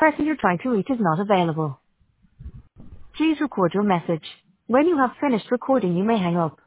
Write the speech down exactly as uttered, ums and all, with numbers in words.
person you're trying to reach is not available. Please record your message. When you have finished recording, you may hang up.